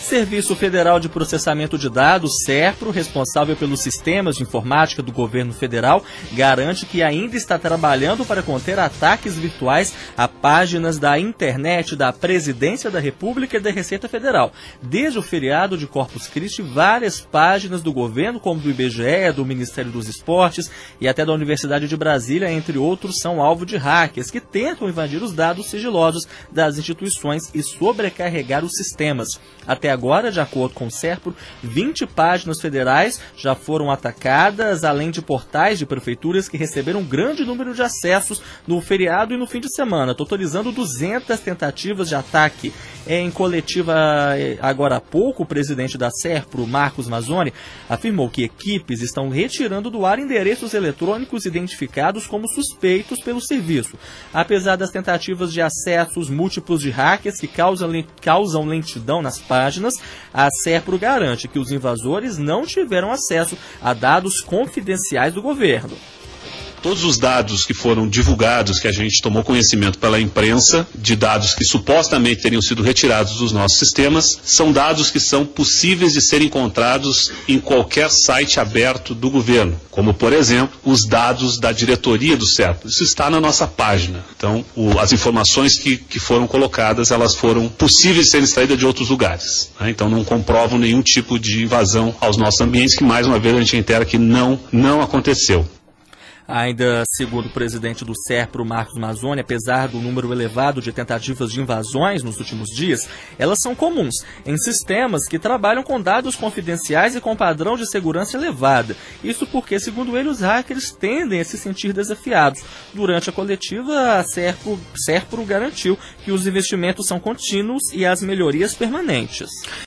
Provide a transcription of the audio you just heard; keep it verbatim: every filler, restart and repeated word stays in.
Serviço Federal de Processamento de Dados, SERPRO, responsável pelos sistemas de informática do governo federal, garante que ainda está trabalhando para conter ataques virtuais a páginas da internet da Presidência da República e da Receita Federal. Desde o feriado de Corpus Christi, várias páginas do governo, como do I B G E, do Ministério dos Esportes e até da Universidade de Brasília, entre outros, são alvo de hackers que tentam invadir os dados sigilosos das instituições e sobrecarregar os sistemas. Até agora, de acordo com o SERPRO, vinte páginas federais já foram atacadas, além de portais de prefeituras que receberam um grande número de acessos no feriado e no fim de semana, totalizando duzentas tentativas de ataque. Em coletiva agora há pouco, o presidente da SERPRO, Marcos Mazzoni, afirmou que equipes estão retirando do ar endereços eletrônicos identificados como suspeitos pelo serviço. Apesar das tentativas de acessos múltiplos de hackers que causam, causam lentidão nas páginas, a SERPRO garante que os invasores não tiveram acesso a dados confidenciais do governo. Todos os dados que foram divulgados, que a gente tomou conhecimento pela imprensa, de dados que supostamente teriam sido retirados dos nossos sistemas, são dados que são possíveis de serem encontrados em qualquer site aberto do governo, como, por exemplo, os dados da diretoria do SERPRO. Isso está na nossa página. Então, o, as informações que, que foram colocadas, elas foram possíveis de serem extraídas de outros lugares, né? Então, não comprovam nenhum tipo de invasão aos nossos ambientes, que, mais uma vez, a gente reitera que não, não aconteceu. Ainda segundo o presidente do SERPRO, Marcos Mazzoni, apesar do número elevado de tentativas de invasões nos últimos dias, elas são comuns em sistemas que trabalham com dados confidenciais e com padrão de segurança elevada. Isso porque, segundo ele, os hackers tendem a se sentir desafiados. Durante a coletiva, a SERPRO, SERPRO garantiu que os investimentos são contínuos e as melhorias permanentes.